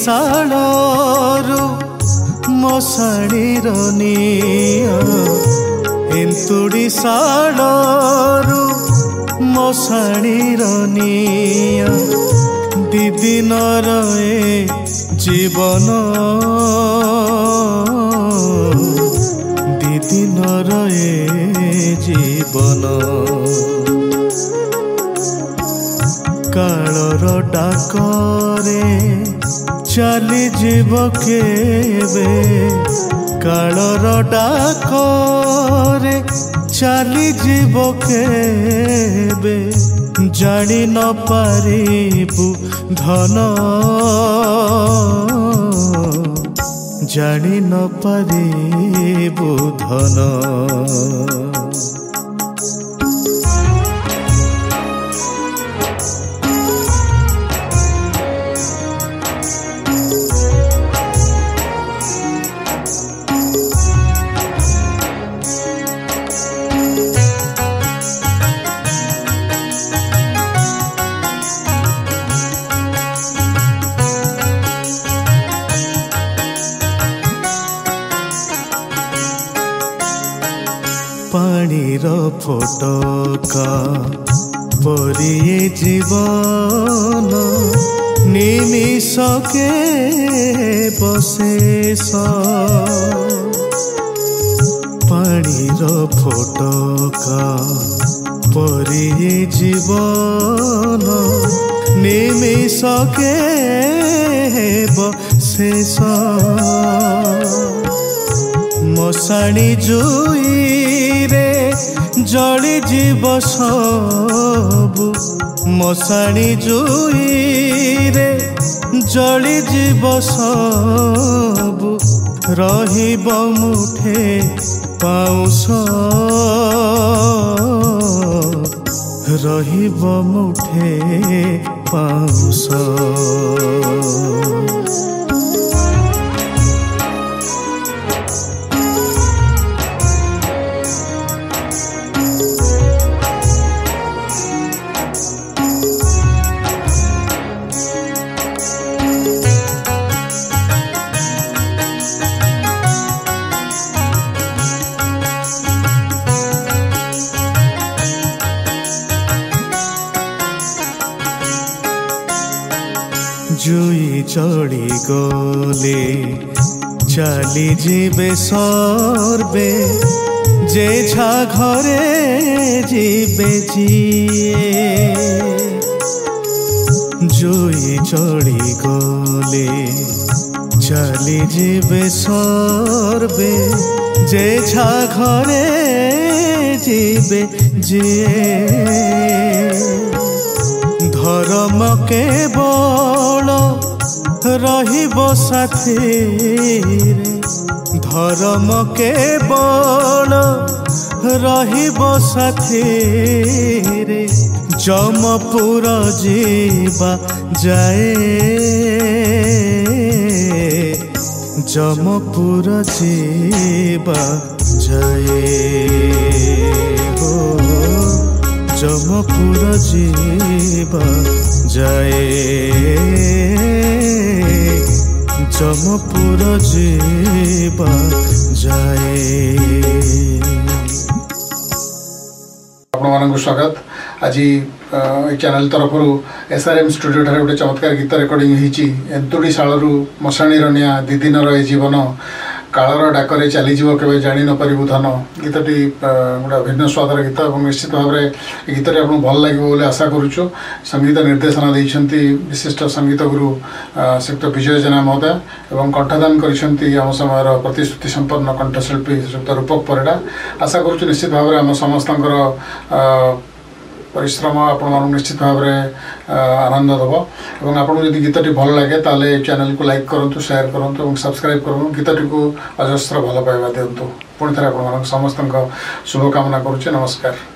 शालरू मशाणीर निया एंतुड़ी शालरू मशाणीर निया दिदिनर ए जीवन दिदिनर ए जीवन कालर डाकरे चली जीव केबे कालर डाकरे चली जीव केबे जानी न पारिबु धन जानी न पारिबु धन पानीर फोटका परी जीवन निमिषके बशेष पानीर फोटका परी जीवन निमिषके बशेष मशाणी जुई रे जली जीव सबु मशाणी जुई रे जली जीव सबु रहिब मुठे पाउस रहिब मुठे पाउस जुई चढ़ी गले चली जीवे सर्वे जे छा घरे जीवे जिए जुई चढ़ी गले चली जीवे सर्वे जे छा घरे जीवे जिए धर्म केवल रहिब साथी रे धर्म केवल रहिब साथी रे जमपुर जीवा जाए जमपुर जीवा जाए हो जमपुर जीवा जाए जमपुर जीवा जाए। आपको स्वागत आज चैनल तरफ SRM स्टूडियो ठारे गोटे चमत्कार गीत रेकर्डिंग होती एंतुड़ी शालरू मशाणीर निया दिदिनर ए जीवन कालर डाकरे चलीज के जानी न पारिबु धन गीतटी गोटे भिन्न स्वादर गीत और निश्चित भाव में गीतटी आपको भल लगे बोली आशा करुचु। संगीत निर्देशना देइछंती विशिष्ट संगीत गुरु श्रीयुक्त विजय जेना महोदय और कंठदान करिसेंती आम समय प्रतिश्रुति संपन्न कंठशिल्पी श्रीयुक्त रूपक परिडा। आशा करुचु निश्चित भाव में आम समस्तंकर परिश्रम आपण निश्चित भाव में आनंद देव और आपको जब गीतटी भल लगे ताले चैनल को लाइक करूँ शेयर करूँ और सब्सक्राइब करूँ गीतटी को अजस्र भल पाइबा दिंतु पुणी थे आप समस्त शुभकामना करुचे। नमस्कार।